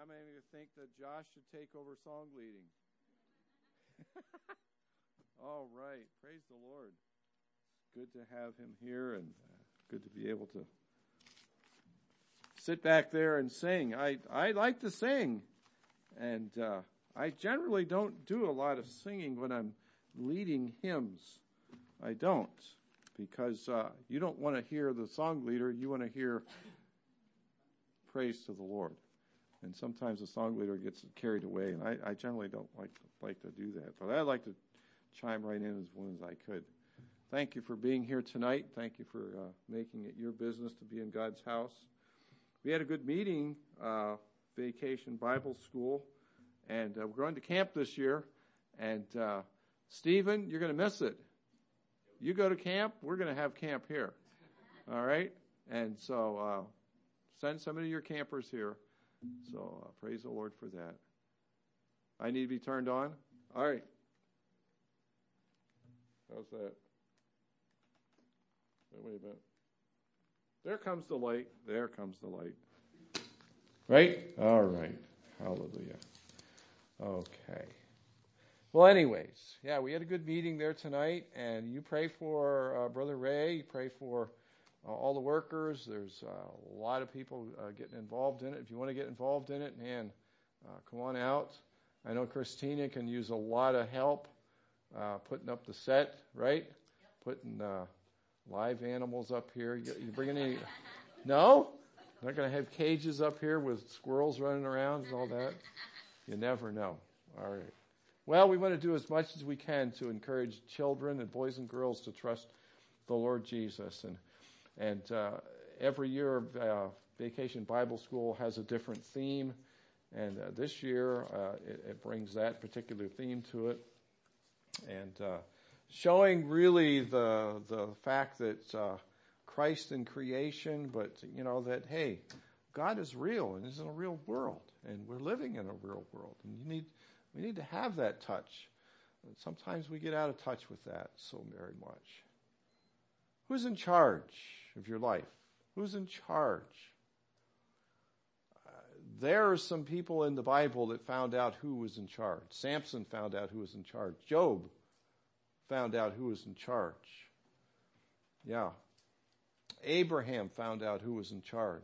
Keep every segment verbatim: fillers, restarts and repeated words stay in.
How many of you think that Josh should take over song leading? All right. Praise the Lord. Good to have him here, and uh, good to be able to sit back there and sing. I, I like to sing, and uh, I generally don't do a lot of singing when I'm leading hymns. I don't, because uh, you don't want to hear the song leader. You want to hear praise to the Lord. And sometimes the song leader gets carried away, and I, I generally don't like like to do that. But I'd like to chime right in as one as I could. Thank you for being here tonight. Thank you for uh, making it your business to be in God's house. We had a good meeting, uh, Vacation Bible School, and uh, we're going to camp this year. And uh, Stephen, you're going to miss it. You go to camp, we're going to have camp here. All right? And so uh, send some of your campers here. So uh, praise the Lord for that. I need to be turned on? All right. How's that? Wait a minute. There comes the light. There comes the light. Right? All right. Hallelujah. Okay. Well, anyways, yeah, we had a good meeting there tonight, and you pray for uh, Brother Ray. You pray for uh, all the workers. There's uh, a lot of people uh, getting involved in it. If you want to get involved in it, man, uh, come on out. I know Christina can use a lot of help uh, putting up the set, right? Yep. Putting uh, live animals up here. You, you bringing any? No? Not going to have cages up here with squirrels running around and all that? You never know. All right. Well, we want to do as much as we can to encourage children and boys and girls to trust the Lord Jesus. And and uh, every year, uh, Vacation Bible School has a different theme. And uh, this year, uh, it, it brings that particular theme to it. And uh, showing really the the fact that uh, Christ in creation, but, you know, that, hey, God is real and is in a real world. And we're living in a real world. And you need we need to have that touch. And sometimes we get out of touch with that so very much. Who's in charge of your life? Who's in charge? There are some people in the Bible that found out who was in charge. Samson found out who was in charge. Job found out who was in charge. Yeah. Abraham found out who was in charge.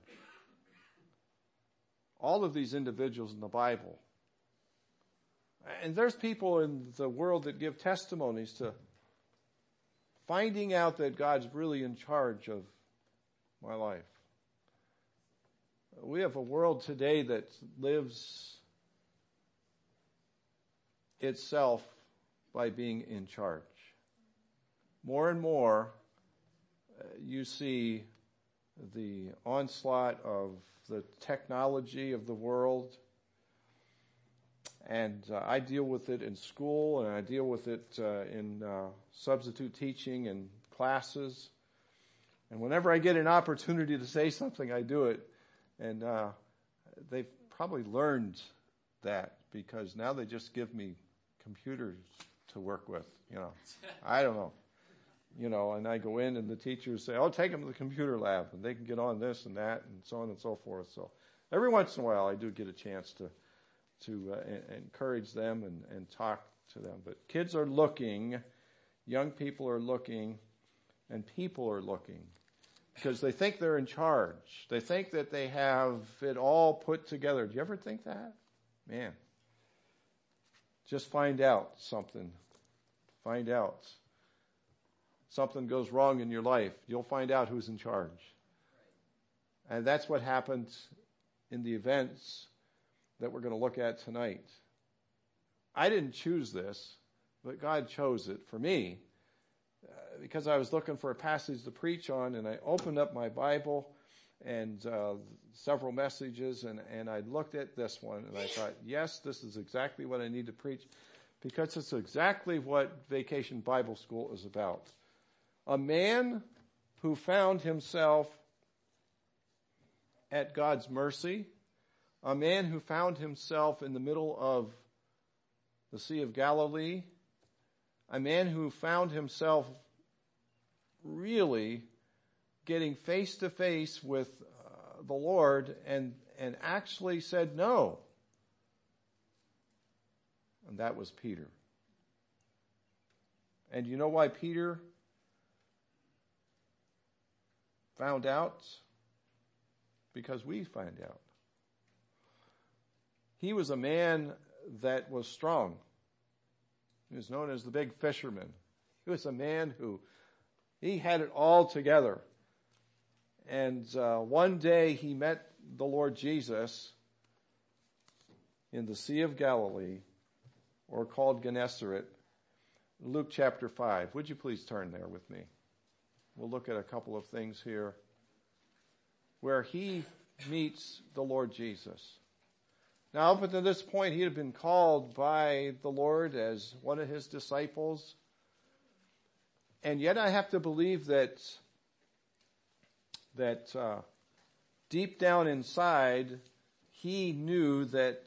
All of these individuals in the Bible. And there's people in the world that give testimonies to finding out that God's really in charge of my life. We have a world today that lives itself by being in charge. More and more, uh, you see the onslaught of the technology of the world. And uh, I deal with it in school, and I deal with it uh, in uh, substitute teaching and classes. And whenever I get an opportunity to say something, I do it. And uh, they've probably learned that because now they just give me computers to work with, you know. I don't know. You know, and I go in and the teachers say, oh, take them to the computer lab and they can get on this and that and so on and so forth. So every once in a while I do get a chance to to uh, en- encourage them and, and talk to them. But kids are looking, young people are looking, and people are looking. Because they think they're in charge. They think that they have it all put together. Do you ever think that? Man. Just find out something. Find out. Something goes wrong in your life. You'll find out who's in charge. And that's what happened in the events that we're going to look at tonight. I didn't choose this, but God chose it for me. Because I was looking for a passage to preach on, and I opened up my Bible and uh, several messages, and, and I looked at this one, and I thought, yes, this is exactly what I need to preach, because it's exactly what Vacation Bible School is about. A man who found himself at God's mercy, a man who found himself in the middle of the Sea of Galilee, a man who found himself really getting face to face with uh, the Lord and and actually said, no, And that was Peter. And you know why Peter found out? Because we find out. He was a man that was strong. He was known as the big fisherman. He was a man who, he had it all together. And uh, one day he met the Lord Jesus in the Sea of Galilee, or called Gennesaret, Luke chapter five. Would you please turn there with me? We'll look at a couple of things here where he meets the Lord Jesus. Now, up until this point, he had been called by the Lord as one of his disciples. And yet I have to believe that, that uh, deep down inside, he knew that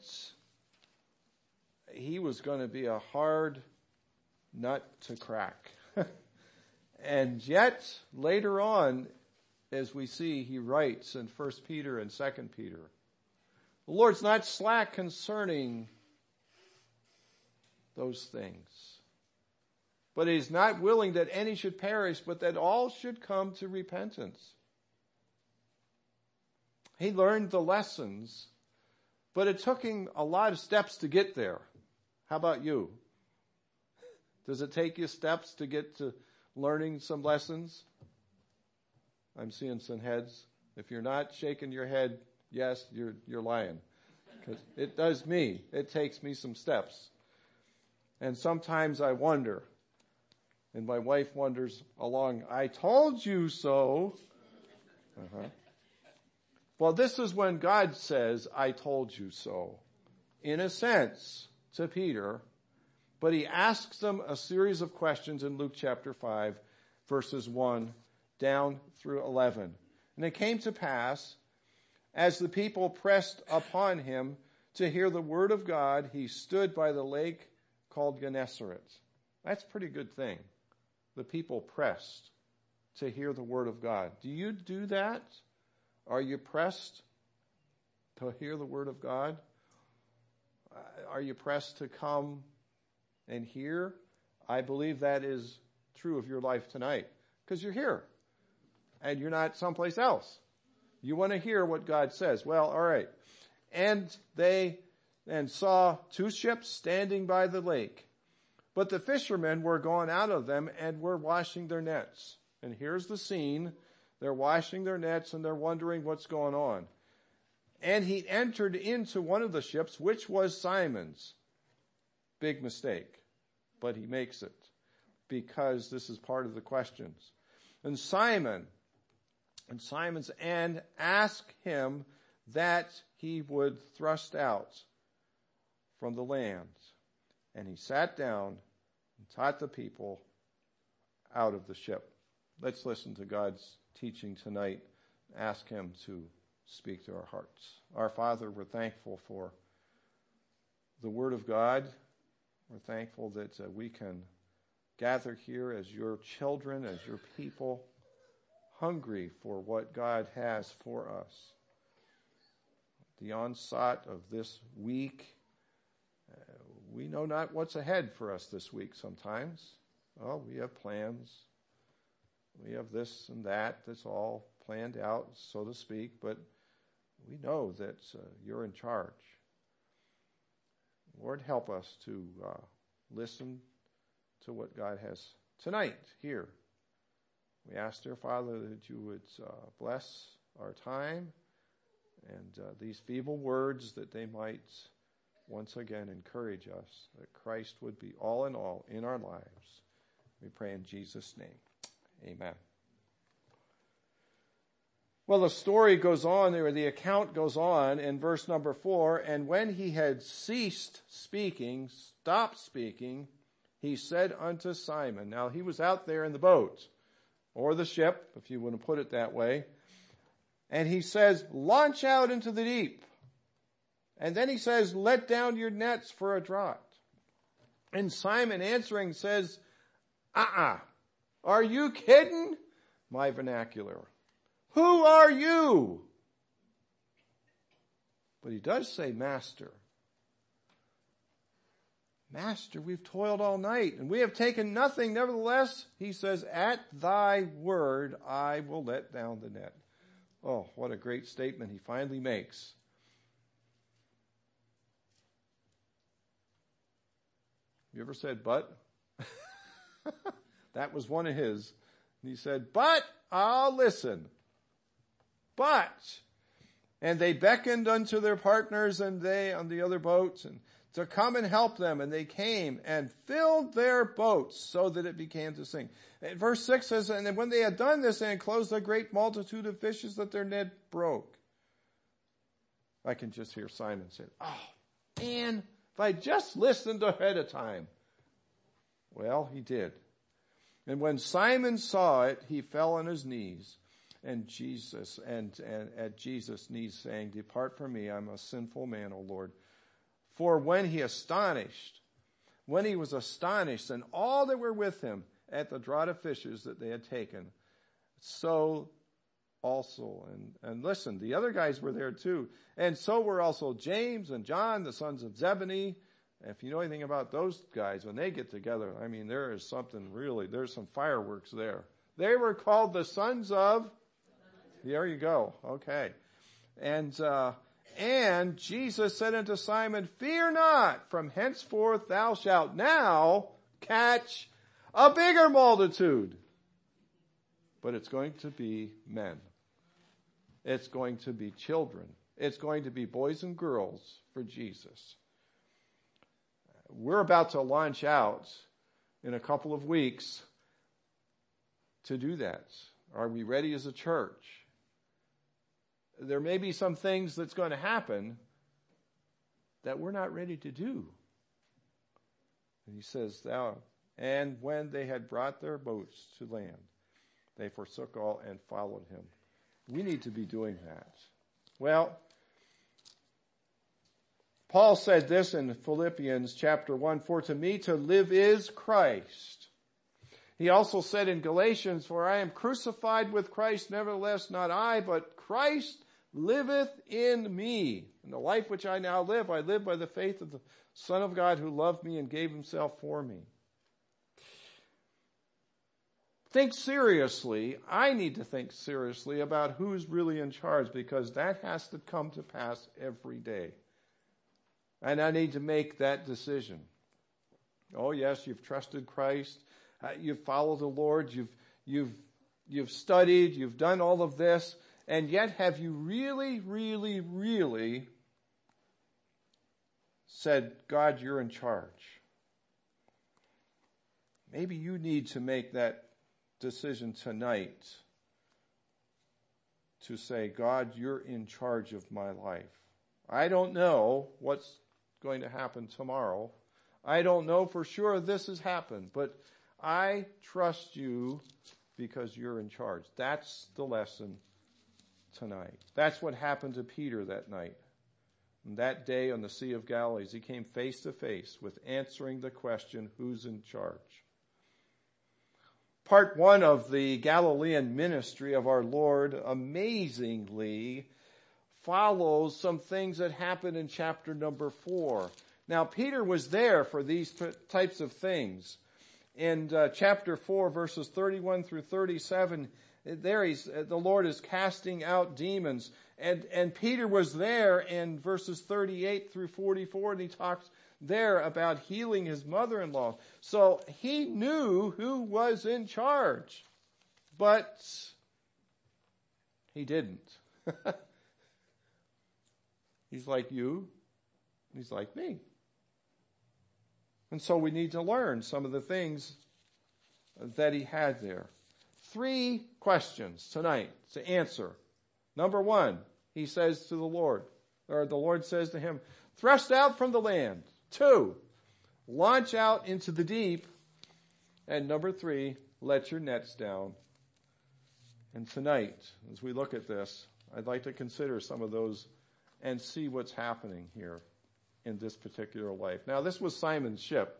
he was going to be a hard nut to crack. And yet, later on, as we see, he writes in First Peter and Second Peter, the Lord's not slack concerning those things, but he's not willing that any should perish, but that all should come to repentance. He learned the lessons, but it took him a lot of steps to get there. How about you? Does it take you steps to get to learning some lessons? I'm seeing some heads. If you're not shaking your head, yes, you're you're lying. Because it does me. It takes me some steps. And sometimes I wonder, and my wife wonders along, I told you so. Uh-huh. Well, this is when God says, I told you so, in a sense, to Peter. But he asks them a series of questions in Luke chapter five, verses one down through eleven. And it came to pass, as the people pressed upon him to hear the word of God, he stood by the lake called Gennesaret. That's a pretty good thing. The people pressed to hear the word of God. Do you do that? Are you pressed to hear the word of God? Are you pressed to come and hear? I believe that is true of your life tonight, because you're here and you're not someplace else. You want to hear what God says. Well, all right. And they and saw two ships standing by the lake, but the fishermen were gone out of them and were washing their nets. And here's the scene. They're washing their nets and they're wondering what's going on. And he entered into one of the ships, which was Simon's. Big mistake, but he makes it because this is part of the questions. And Simon, and Simon's and asked him that he would thrust out from the land. And he sat down and taught the people out of the ship. Let's listen to God's teaching tonight. Ask him to speak to our hearts. Our Father, we're thankful for the Word of God. We're thankful that uh, we can gather here as your children, as your people, hungry for what God has for us. The onset of this week, uh, we know not what's ahead for us this week sometimes. Oh, we have plans. We have this and that. That's all planned out, so to speak, but we know that uh, you're in charge. Lord, help us to uh, listen to what God has tonight here. We ask, dear Father, that you would uh, bless our time and uh, these feeble words, that they might once again encourage us, that Christ would be all in all in our lives. We pray in Jesus' name. Amen. Well, the story goes on, or the account goes on in verse number four. And when he had ceased speaking, stopped speaking, he said unto Simon. Now, he was out there in the boat, or the ship, if you want to put it that way. And he says, launch out into the deep. And then he says, let down your nets for a draught. And Simon answering says, uh-uh, are you kidding? My vernacular. Who are you? But he does say master. Master, we've toiled all night and we have taken nothing. Nevertheless, he says, at thy word, I will let down the net. Oh, what a great statement he finally makes. You ever said, but? That was one of his. And he said, but I'll listen. But, and they beckoned unto their partners and they on the other boats and to come and help them. And they came and filled their boats so that it began to sink. And verse six says, and when they had done this, they enclosed a great multitude of fishes that their net broke. I can just hear Simon say, oh, man, if I just listened ahead of time. Well, he did. And when Simon saw it, he fell on his knees. And Jesus, and, and at Jesus' knees saying, depart from me, I'm a sinful man, O Lord. For when he astonished, when he was astonished, and all that were with him at the draught of fishes that they had taken, so also, and, and listen, the other guys were there too, and so were also James and John, the sons of Zebedee. If you know anything about those guys, when they get together, I mean, there is something really, there's some fireworks there. They were called the sons of, there you go, okay. And, uh, And Jesus said unto Simon, fear not, from henceforth thou shalt now catch a bigger multitude. But it's going to be men. It's going to be children. It's going to be boys and girls for Jesus. We're about to launch out in a couple of weeks to do that. Are we ready as a church? There may be some things that's going to happen that we're not ready to do. And he says, thou, and when they had brought their boats to land, they forsook all and followed him. We need to be doing that. Well, Paul said this in Philippians chapter one, for to me to live is Christ. He also said in Galatians, for I am crucified with Christ, nevertheless not I, but Christ liveth in me. In the life which I now live, I live by the faith of the Son of God who loved me and gave himself for me. Think seriously. I need to think seriously about who's really in charge, because that has to come to pass every day. And I need to make that decision. Oh yes, you've trusted Christ. Uh, you've followed the Lord. You've, you've, you've studied. You've done all of this. And yet have you really, really, really said, God, you're in charge? Maybe you need to make that decision tonight to say, God, you're in charge of my life. I don't know what's going to happen tomorrow. I don't know for sure this has happened, but I trust you because you're in charge. That's the lesson tonight. That's what happened to Peter that night. And that day on the Sea of Galilee, he came face to face with answering the question, who's in charge? Part one of the Galilean ministry of our Lord amazingly follows some things that happened in chapter number four. Now, Peter was there for these t- types of things. In uh, chapter four, verses thirty-one through thirty-seven, there he's, the Lord is casting out demons. And, and Peter was there in verses thirty-eight through forty-four, and he talks there about healing his mother-in-law. So he knew who was in charge, but he didn't. He's like you, he's like me. And so we need to learn some of the things that he had there. Three questions tonight to answer. Number one, he says to the Lord, or the Lord says to him, thrust out from the land. Two, launch out into the deep. And number three, let your nets down. And tonight, as we look at this, I'd like to consider some of those and see what's happening here in this particular life. Now, this was Simon's ship.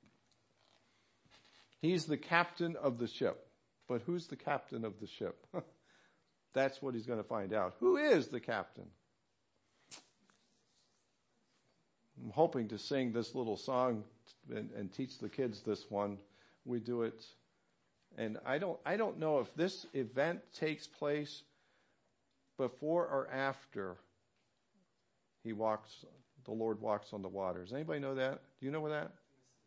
He's the captain of the ship. But who's the captain of the ship? That's what he's going to find out. Who is the captain? I'm hoping to sing this little song and, and teach the kids this one. We do it. And I don't, I don't know if this event takes place before or after he walks, the Lord walks on the water. Does anybody know that? Do you know that?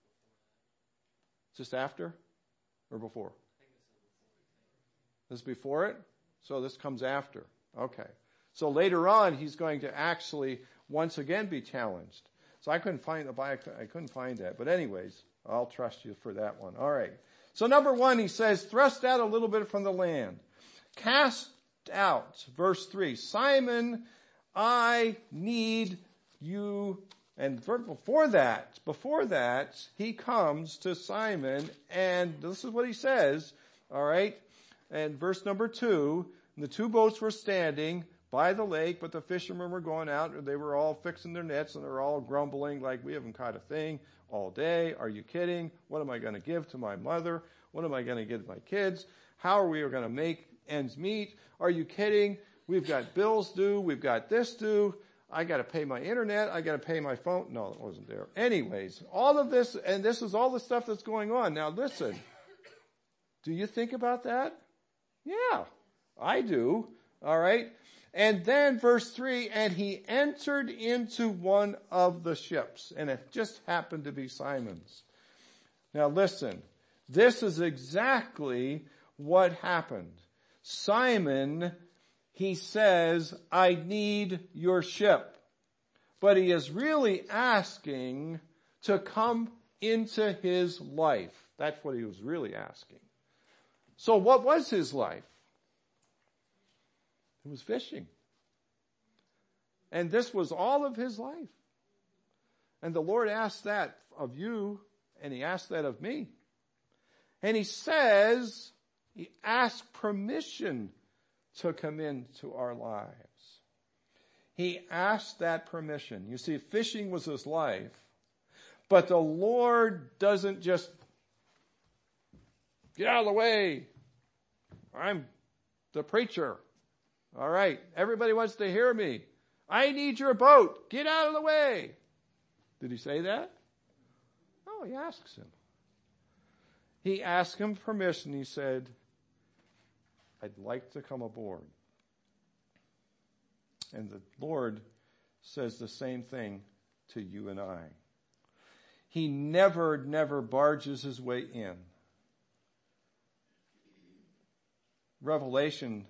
Just after or before? This is before it? So this comes after. Okay. So later on, he's going to actually once again be challenged. So I couldn't find the I couldn't find that. But anyways, I'll trust you for that one. All right. So number one, he says, thrust out a little bit from the land. Cast out. Verse three. Simon, I need you. And before that, before that, he comes to Simon, and this is what he says. All right. And verse number two, the two boats were standing by the lake, but the fishermen were going out. They were all fixing their nets, and they're all grumbling like, we haven't caught a thing all day. Are you kidding? What am I going to give to my mother? What am I going to give to my kids? How are we going to make ends meet? Are you kidding? We've got bills due. We've got this due. I got to pay my internet. I got to pay my phone. No, it wasn't there. Anyways, all of this, and this is all the stuff that's going on. Now listen, do you think about that? Yeah, I do. All right. And then verse three, and he entered into one of the ships, and it just happened to be Simon's. Now listen, this is exactly what happened. Simon, he says, I need your ship. But he is really asking to come into his life. That's what he was really asking. So what was his life? It was fishing. And this was all of his life. And the Lord asked that of you, and he asked that of me. And he says, he asked permission to come into our lives. He asked that permission. You see, fishing was his life, but the Lord doesn't just get out of the way. I'm the preacher. All right, everybody wants to hear me. I need your boat. Get out of the way. Did he say that? No, he asks him. He asked him permission. He said, I'd like to come aboard. And the Lord says the same thing to you and I. He never, never barges his way in. Revelation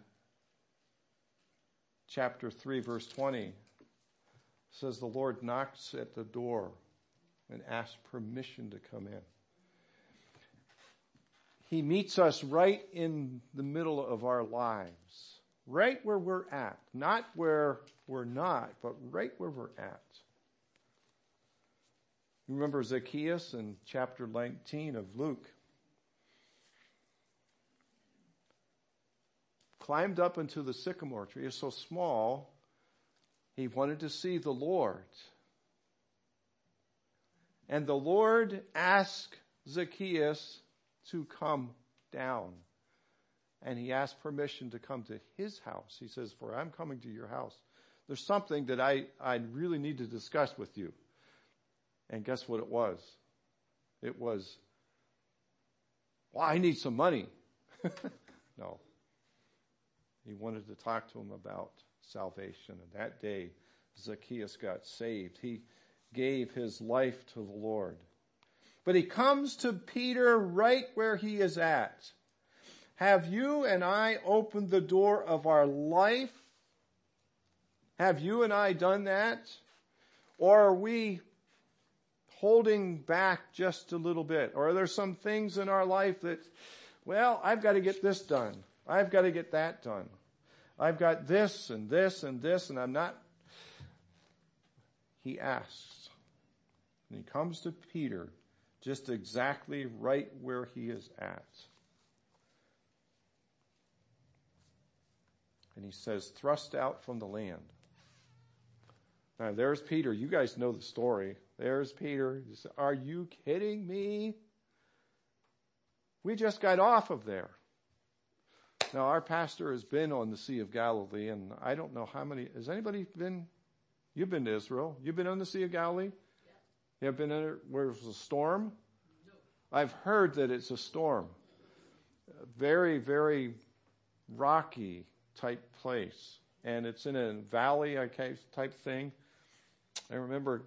chapter three, verse twenty says the Lord knocks at the door and asks permission to come in. He meets us right in the middle of our lives, right where we're at, not where we're not, but right where we're at. You remember Zacchaeus in chapter nineteen of Luke? Climbed up into the sycamore tree. It's so small, he wanted to see the Lord. And the Lord asked Zacchaeus to come down. And he asked permission to come to his house. He says, for I'm coming to your house. There's something that I, I really need to discuss with you. And guess what it was? It was, well, I need some money. No. He wanted to talk to him about salvation. And that day, Zacchaeus got saved. He gave his life to the Lord. But he comes to Peter right where he is at. Have you and I opened the door of our life? Have you and I done that? Or are we holding back just a little bit? Or are there some things in our life that, well, I've got to get this done. I've got to get that done. I've got this and this and this, and I'm not. He asks. And he comes to Peter just exactly right where he is at. And he says, thrust out from the land. Now there's Peter. You guys know the story. There's Peter. He said, are you kidding me? We just got off of there. Now, our pastor has been on the Sea of Galilee, and I don't know how many, has anybody been, you've been to Israel, you've been on the Sea of Galilee? You have been in it where it was a storm? No. I've heard that it's a storm. Very, very rocky type place. And it's in a valley type thing. I remember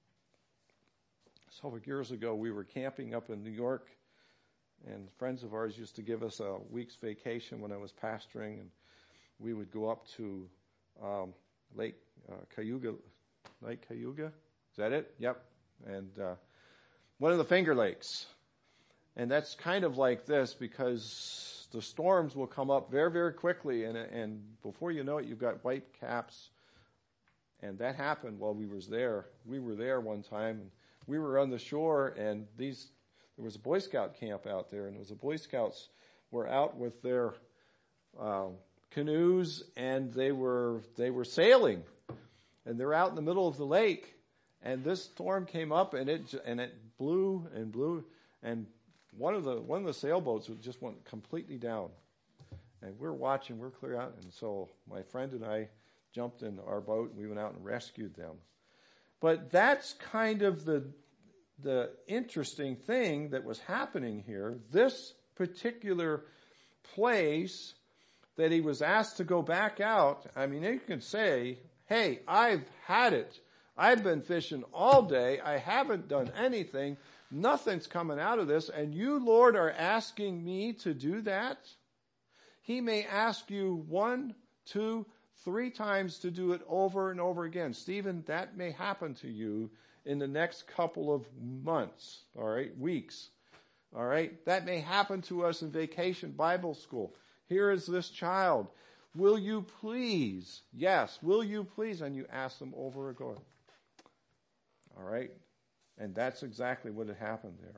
several years ago we were camping up in New York, and friends of ours used to give us a week's vacation when I was pastoring, and we would go up to um, Lake uh, Cayuga. Lake Cayuga? Is that it? Yep. And uh, one of the Finger Lakes. And that's kind of like this because the storms will come up very, very quickly, and and before you know it, you've got white caps. And that happened while we was there. We were there one time, and we were on the shore, and these there was a Boy Scout camp out there, and it was the Boy Scouts were out with their uh, canoes, and they were they were sailing, and they're out in the middle of the lake, and this storm came up, and it and it blew and blew, and one of the one of the sailboats just went completely down, and we're watching, we're clear out, and so my friend and I jumped in our boat, and we went out and rescued them. But that's kind of the the interesting thing that was happening here. This particular place that he was asked to go back out, I mean, you can say, hey, I've had it. I've been fishing all day. I haven't done anything. Nothing's coming out of this. And you, Lord, are asking me to do that? He may ask you one, two, three times to do it over and over again. Stephen, that may happen to you in the next couple of months, all right, weeks, all right? That may happen to us in Vacation Bible School. Here is this child. Will you please? Yes, will you please? And you ask them over again. All right? And that's exactly what had happened there.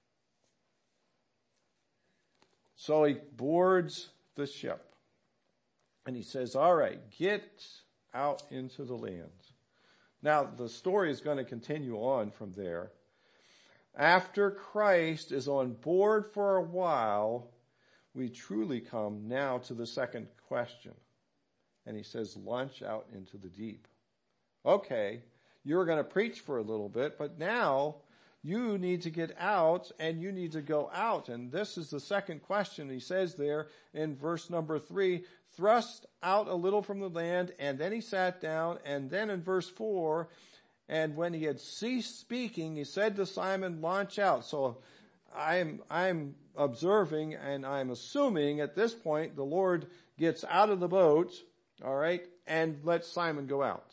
So he boards the ship. And he says, all right, get out into the land. Now, the story is going to continue on from there. After Christ is on board for a while, we truly come now to the second question. And he says, launch out into the deep. Okay, you were going to preach for a little bit, but now you need to get out and you need to go out. And this is the second question. He says there in verse number three, thrust out a little from the land, and then he sat down. And then in verse four, and when he had ceased speaking, he said to Simon, launch out. So I'm, I'm observing and I'm assuming at this point the Lord gets out of the boat, all right, and lets Simon go out.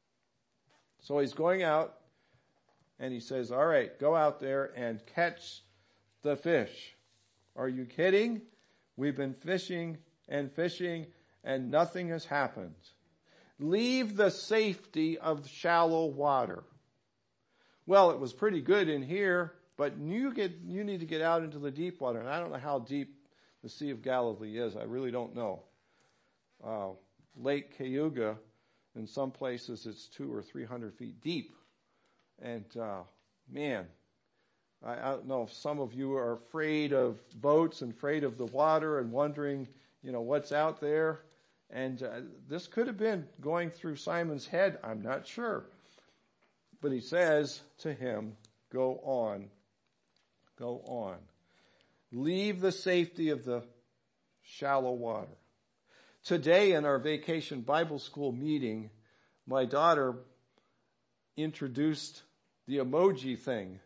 So he's going out and he says, all right, go out there and catch the fish. Are you kidding? We've been fishing and fishing, and nothing has happened. Leave the safety of shallow water. Well, it was pretty good in here, but you get you need to get out into the deep water. And I don't know how deep the Sea of Galilee is. I really don't know. Uh, Lake Cayuga, in some places, it's two or three hundred feet deep. And uh, man, I, I don't know if some of you are afraid of boats and afraid of the water and wondering, you know, what's out there. And uh, this could have been going through Simon's head. I'm not sure. But he says to him, go on, go on. Leave the safety of the shallow water. Today in our Vacation Bible School meeting, my daughter introduced the emoji thing.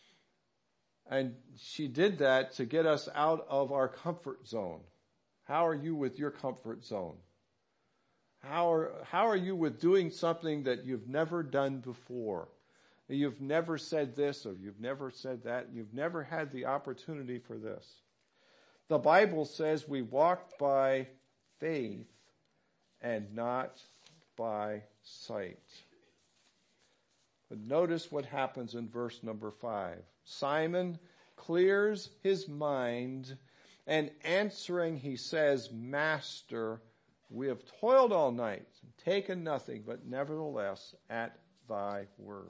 And she did that to get us out of our comfort zone. How are you with your comfort zone? How are, how are you with doing something that you've never done before? You've never said this or you've never said that. You've never had the opportunity for this. The Bible says we walk by faith and not by sight. But notice what happens in verse number five. Simon clears his mind, and answering he says, Master, we have toiled all night and taken nothing, but nevertheless at thy word.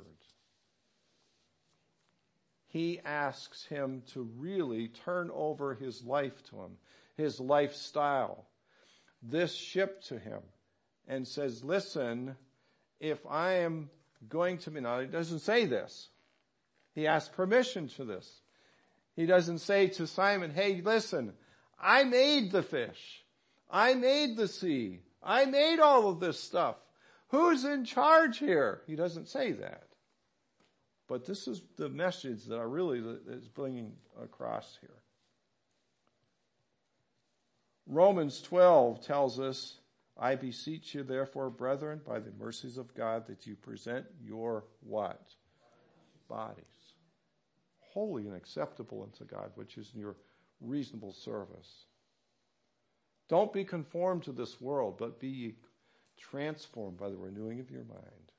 He asks him to really turn over his life to him, his lifestyle, this ship to him, and says, listen, if I am going to be, now it doesn't say this, He asks permission to this. He doesn't say to Simon, hey, listen, I made the fish. I made the sea. I made all of this stuff. Who's in charge here? He doesn't say that. But this is the message that I really is bringing across here. Romans twelve tells us, I beseech you therefore, brethren, by the mercies of God, that you present your what? Bodies. Holy and acceptable unto God, which is your reasonable service. Don't be conformed to this world, but be transformed by the renewing of your mind.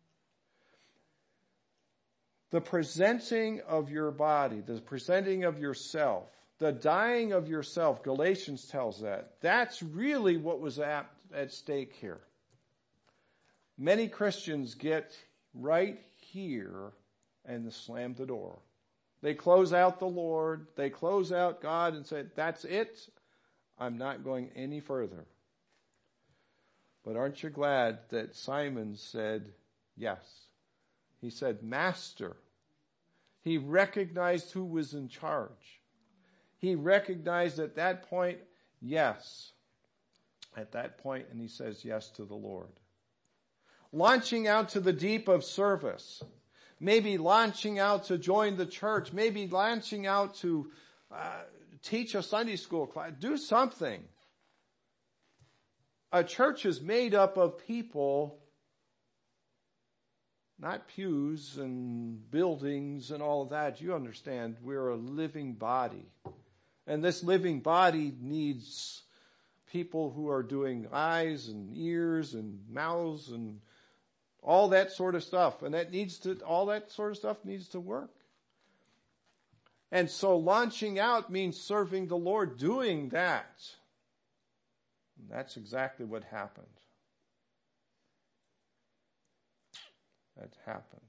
The presenting of your body, the presenting of yourself, the dying of yourself, Galatians tells that. That's really what was at, at stake here. Many Christians get right here and slam the door. They close out the Lord, they close out God and say, that's it, I'm not going any further. But aren't you glad that Simon said yes? He said, Master. He recognized who was in charge. He recognized at that point, yes. At that point, and he says yes to the Lord. Launching out to the deep of service. Maybe launching out to join the church. Maybe launching out to uh, teach a Sunday school class. Do something. A church is made up of people, not pews and buildings and all of that. You understand, we're a living body. And this living body needs people who are doing eyes and ears and mouths and all that sort of stuff. And that needs to, all that sort of stuff needs to work. And so launching out means serving the Lord, doing that. And that's exactly what happened. That happened.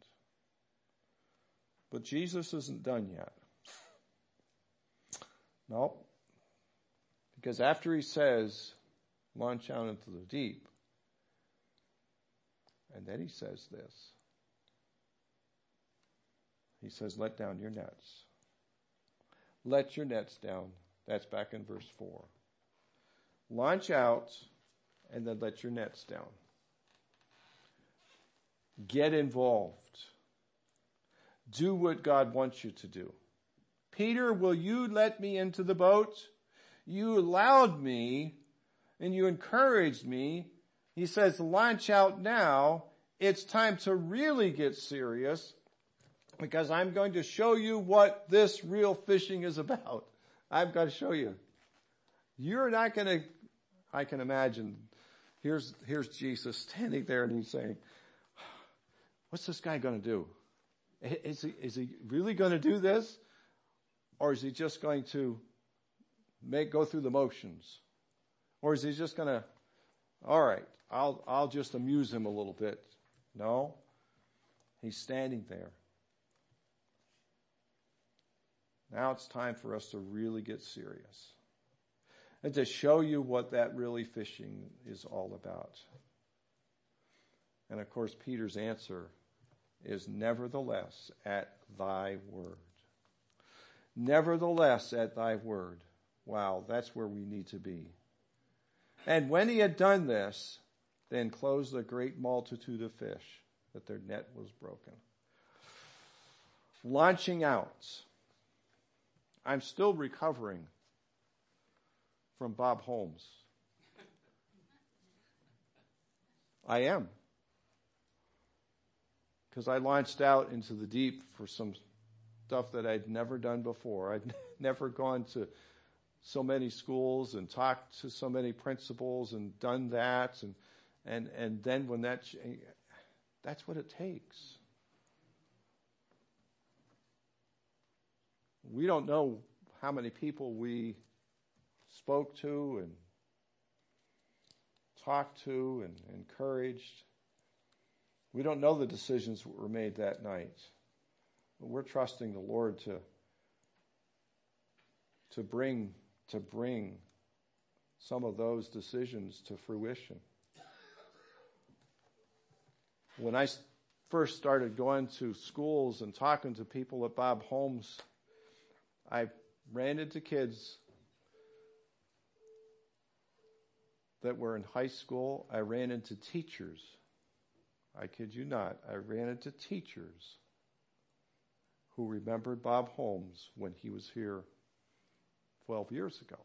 But Jesus isn't done yet. No. Because after he says, launch out into the deep, and then he says this. He says, let down your nets. Let your nets down. That's back in verse four. Launch out and then let your nets down. Get involved. Do what God wants you to do. Peter, will you let me into the boat? You allowed me and you encouraged me. He says, launch out now. It's time to really get serious because I'm going to show you what this real fishing is about. I've got to show you. You're not going to, I can imagine, here's, here's Jesus standing there and he's saying, what's this guy going to do? Is he, is he really going to do this? Or is he just going to make, go through the motions? Or is he just going to, all right, I'll, I'll just amuse him a little bit. No. He's standing there. Now it's time for us to really get serious. And to show you what that really fishing is all about. And of course, Peter's answer is nevertheless at thy word. Nevertheless at thy word. Wow, that's where we need to be. And when he had done this, then closed a great multitude of fish, that their net was broken. Launching out. I'm still recovering from Bob Holmes. I am. Because I launched out into the deep for some stuff that I'd never done before. I'd never gone to so many schools and talked to so many principals and done that. And, and, and then when that, that's what it takes. We don't know how many people we spoke to and talked to and encouraged. We don't know the decisions that were made that night. But we're trusting the Lord to, to bring, to bring some of those decisions to fruition. When I first started going to schools and talking to people at Bob Holmes, I ran into kids that were in high school. I ran into teachers. I kid you not. I ran into teachers who remembered Bob Holmes when he was here twelve years ago.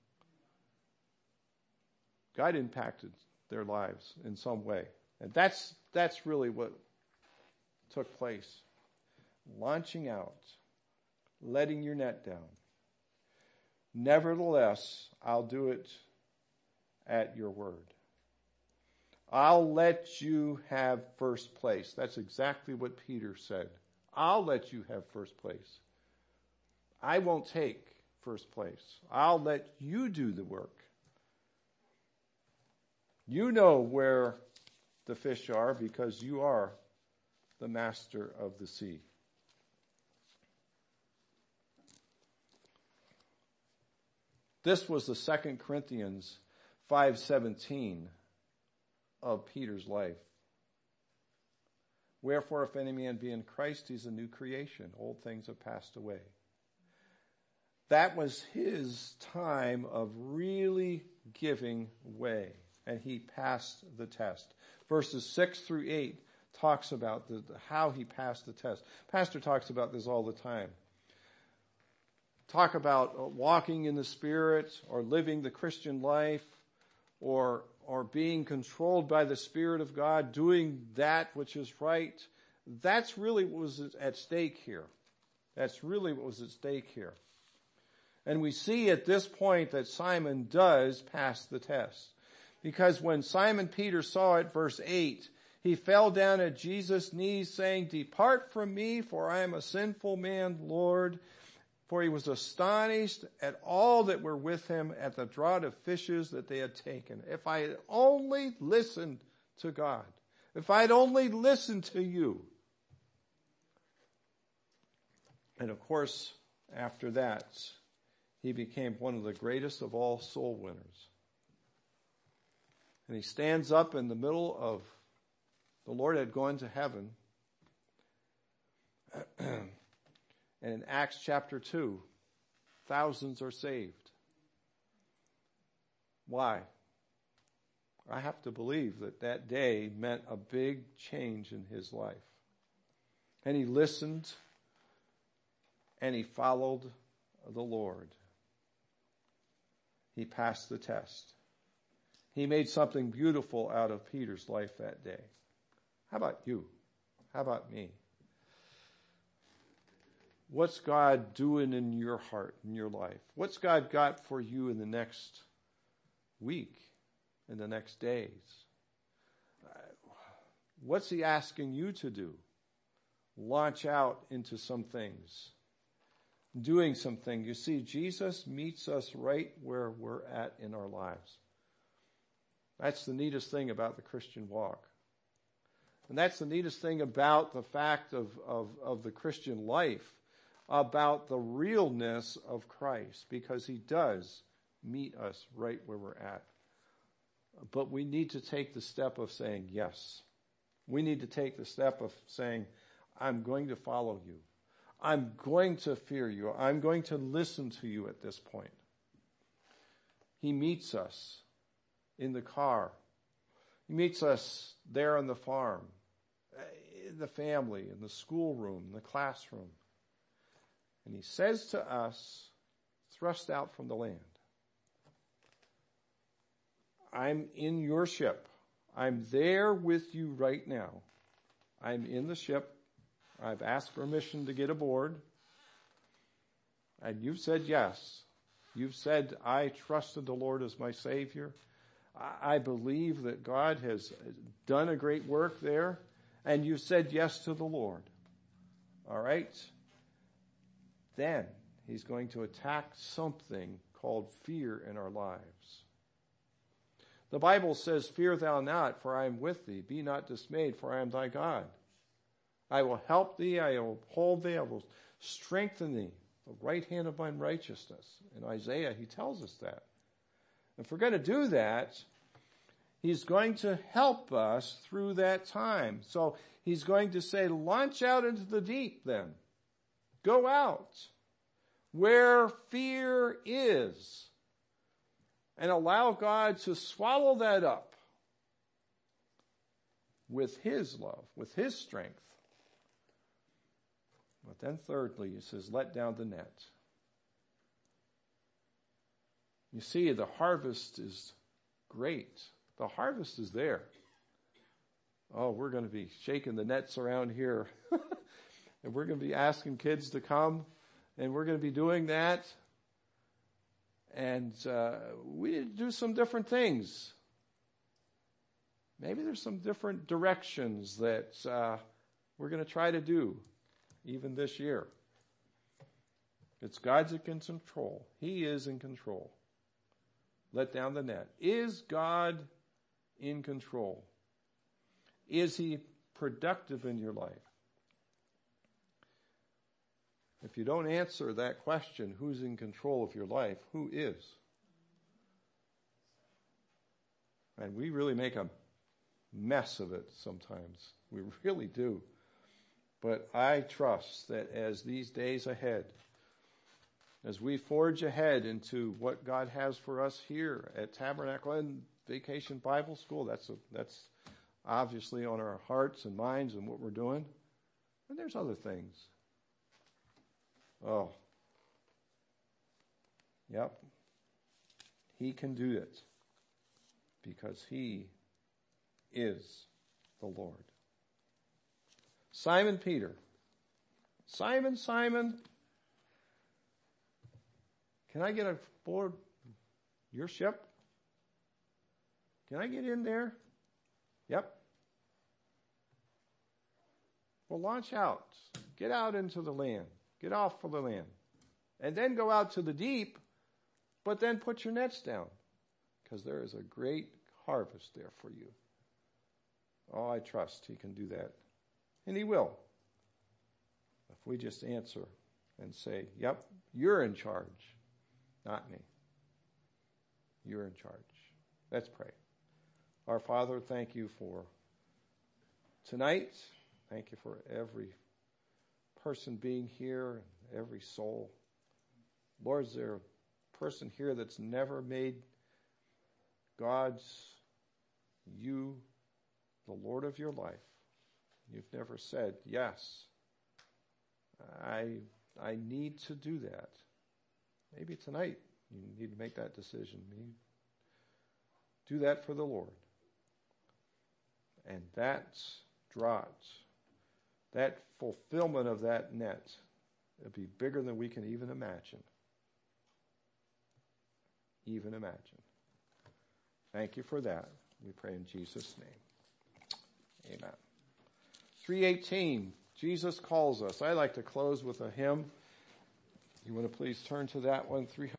God impacted their lives in some way. And that's that's really what took place. Launching out, letting your net down. Nevertheless, I'll do it at your word. I'll let you have first place. That's exactly what Peter said. I'll let you have first place. I won't take first place. I'll let you do the work. You know where the fish are because you are the master of the sea. This was the Second Corinthians five seventeen of Peter's life. Wherefore, if any man be in Christ, he's a new creation. Old things have passed away. That was his time of really giving way. And he passed the test. Verses six through eight talks about the, how he passed the test. Pastor talks about this all the time. Talk about walking in the Spirit or living the Christian life or or being controlled by the Spirit of God, doing that which is right. That's really what was at stake here. That's really what was at stake here. And we see at this point that Simon does pass the test. Because when Simon Peter saw it, verse eight, he fell down at Jesus' knees saying, "Depart from me, for I am a sinful man, Lord." For he was astonished at all that were with him at the draught of fishes that they had taken. If I had only listened to God, if I had only listened to you. And of course, after that, he became one of the greatest of all soul winners. And he stands up in the middle of, the Lord had gone to heaven. And in Acts chapter two, thousands are saved. Why? I have to believe that that day meant a big change in his life. And he listened and he followed the Lord. He passed the test. He made something beautiful out of Peter's life that day. How about you? How about me? What's God doing in your heart, in your life? What's God got for you in the next week, in the next days? What's he asking you to do? Launch out into some things. Doing something. You see, Jesus meets us right where we're at in our lives. That's the neatest thing about the Christian walk. And that's the neatest thing about the fact of, of, of the Christian life, about the realness of Christ, because he does meet us right where we're at. But we need to take the step of saying yes. We need to take the step of saying, I'm going to follow you. I'm going to fear you. I'm going to listen to you at this point. He meets us in the car. He meets us there on the farm, in the family, in the schoolroom, in the classroom. And he says to us, thrust out from the land, I'm in your ship. I'm there with you right now. I'm in the ship. I've asked permission to get aboard. And you've said yes. You've said, I trusted the Lord as my Savior. I believe that God has done a great work there. And you've said yes to the Lord. All right? Then he's going to attack something called fear in our lives. The Bible says, fear thou not, for I am with thee. Be not dismayed, for I am thy God. I will help thee, I will uphold thee, I will strengthen thee. The right hand of mine righteousness. In Isaiah, he tells us that. If we're going to do that, He's going to help us through that time. So he's going to say, launch out into the deep then. Go out where fear is and allow God to swallow that up with his love, with his strength. But then thirdly, he says, let down the net. You see, the harvest is great. The harvest is there. Oh, we're going to be shaking the nets around here. And we're going to be asking kids to come. And we're going to be doing that. And uh, we need to do some different things. Maybe there's some different directions that uh, we're going to try to do even this year. It's God's in control. He is in control. Let down the net. Is God in control? Is he productive in your life? If you don't answer that question, who's in control of your life? Who is? And we really make a mess of it sometimes. We really do. But I trust that as these days ahead, as we forge ahead into what God has for us here at Tabernacle and Vacation Bible School, that's a, that's obviously on our hearts and minds and what we're doing. And there's other things. Oh. Yep. He can do it because he is the Lord. Simon Peter. Simon, Simon, can I get aboard your ship? Can I get in there? Yep. Well, launch out. Get out into the land. Get off of the land. And then go out to the deep, but then put your nets down, because there is a great harvest there for you. Oh, I trust he can do that. And he will. If we just answer and say, yep, you're in charge, not me. You're in charge. Let's pray. Our Father, thank you for tonight. Thank you for every person being here, every soul. Lord, is there a person here that's never made God's, you, the Lord of your life? You've never said, yes, I, I need to do that. Maybe tonight you need to make that decision. Maybe do that for the Lord. And that draught, that fulfillment of that net, it'll be bigger than we can even imagine. Even imagine. Thank you for that. We pray in Jesus' name. Amen. three eighteen, Jesus calls us. I like to close with a hymn. You want to please turn to that one, three